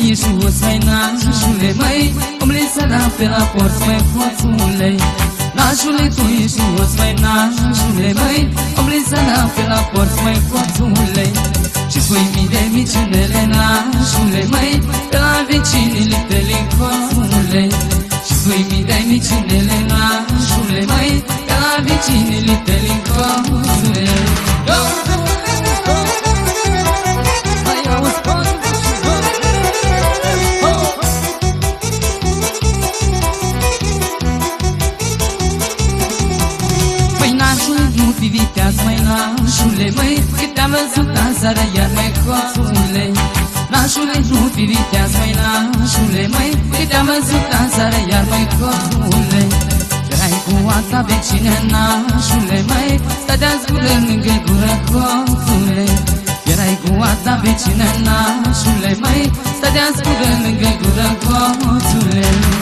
ești frumos, mai nașule, măi, omule săra pe la porți, măi, hoțule. Nașule, tu ești frumos, mai nașule, măi, omule săra pe la porți, măi, hoțule. Și spui mii de micinele, nașule, măi, pe la vecinile tale, hoțule. Și spui mii de micinele, nașule, măi, pe la vecinile tale, hoțule. Nu fi viteaz, măi, nașule, măi, că te-am văzut aseară iar, măi, hoțule. Nașule, nu fi viteaz, măi, nașule, măi, că te-am văzut aseară iar, măi, hoțule. Erai cu alta vecină, nașule, măi, stăteați gură lângă gură, hoțule. Erai cu alta vecină, nașule, măi, stăteați gură lângă gură, hoțule.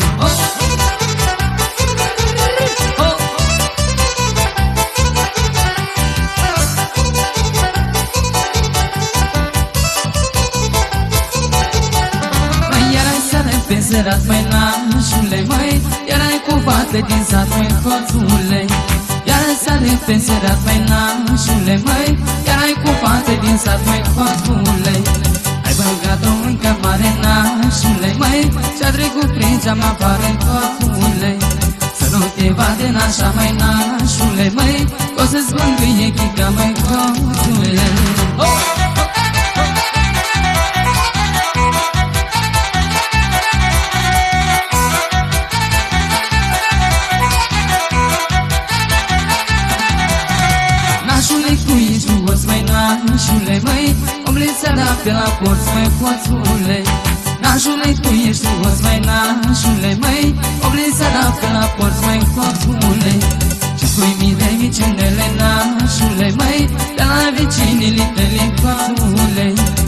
Serat, măi, nașule, măi, erai cu fată din sat, măi, hoțule. Iar sare pe serat, măi, nașule, măi, erai cu fată din sat, măi, hoțule. Ai băgat-o în cămare, nașule, măi, și-a trecut prin geam afară, hoțule. Să nu te vadă n-așa, măi, nașule, măi, o să-ți mângâie chica, măi, hoțule. Nașule, măi, omule seara pe la porți, măi, hoțule. Nașule, tu ești frumos, măi, nașule, măi, omule seara pe la porți, măi, hoțule. Și spui mii de micinele, nașule, măi, pe la vecinile tale, hoțule.